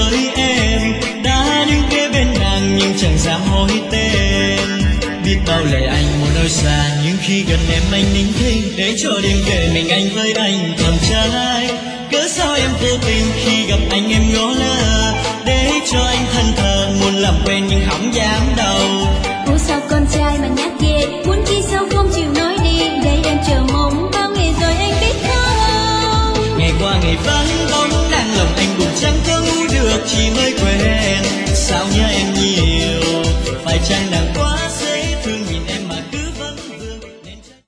với em, đã đứng kế bên nàng nhưng chẳng dám hỏi tên. Biết bao lệ anh một nơi xa, nhưng khi gần em anh nín thinh, để cho đêm về mình anh với anh còn trái. Cớ sao em vô tình khi gặp anh em ngó lơ, để cho anh thân thờ muốn làm quen nhưng hỏng dám đầu.